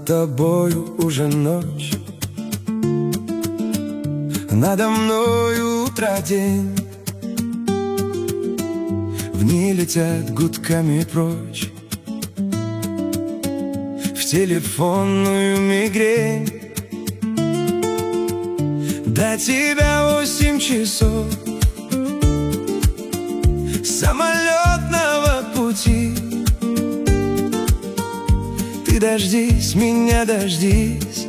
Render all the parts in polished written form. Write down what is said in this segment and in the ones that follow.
тобою уже ночь, надо мною утро день. В ней летят гудками прочь в телефонную мигрень. До тебя 8 часов самолетного пути. Ты дождись меня, дождись,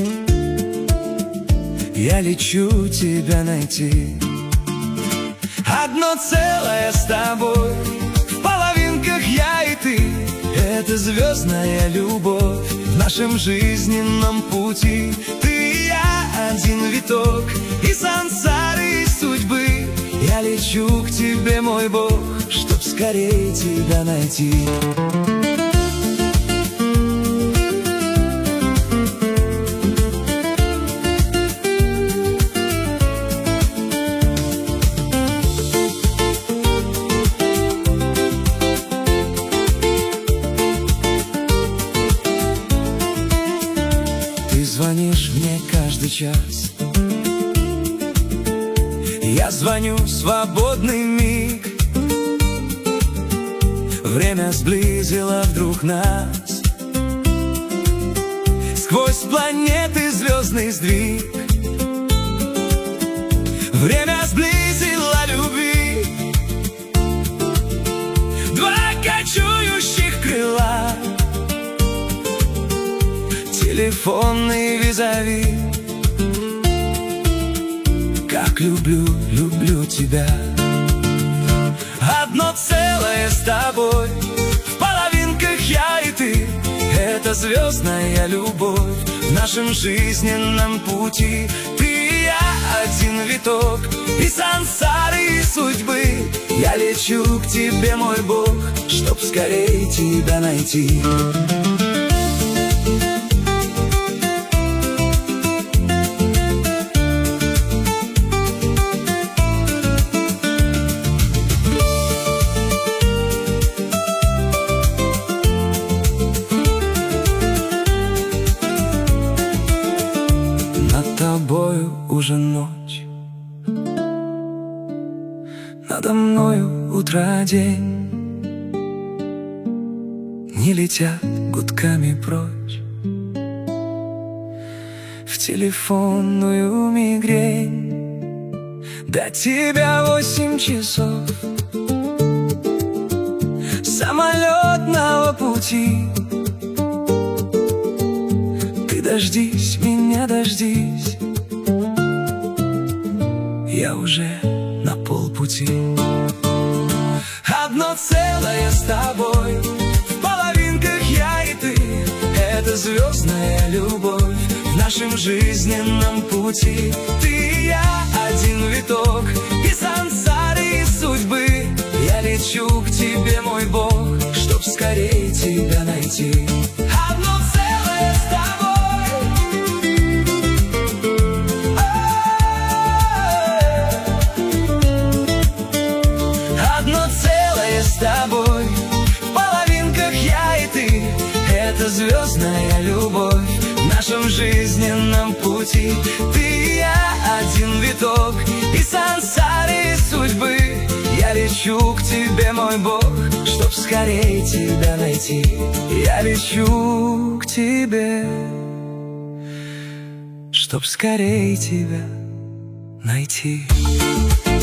я лечу тебя найти. Одно целое с тобой, в половинках я и ты. Это звездная любовь в нашем жизненном пути. Ты и я один виток из сансары, из судьбы. Я лечу к тебе, мой Бог, чтоб скорее тебя найти. Ты звонишь мне каждый час, я звоню в свободный миг. Время сблизило вдруг нас, сквозь планеты звездный сдвиг. Время сблизило любви, два кочующих крыла, телефонный визави. Как люблю, люблю тебя. Одно целое с тобой, в половинках я и ты. Это звездная любовь в нашем жизненном пути. Ты и я один виток из сансары, из судьбы. Я лечу к тебе, мой Бог, чтоб скорее тебя найти. Над тобою уже ночь, надо мною утро день. Не летят гудками прочь в телефонную мигрень. До тебя 8 часов самолетного пути. Ты дождись меня, дождись, я уже на полпути. Одно целое с тобой, в половинках я и ты. Это звездная любовь в нашем жизненном пути. Ты и я один виток из сансары, из судьбы. Я лечу к тебе, мой Бог, чтоб скорее тебя найти. Одно целое с тобой. С тобой, в половинках я и ты. Это звездная любовь в нашем жизненном пути. Ты и я один виток из сансары, из судьбы. Я лечу к тебе, мой Бог, чтоб скорее тебя найти. Я лечу к тебе, чтоб скорее тебя найти.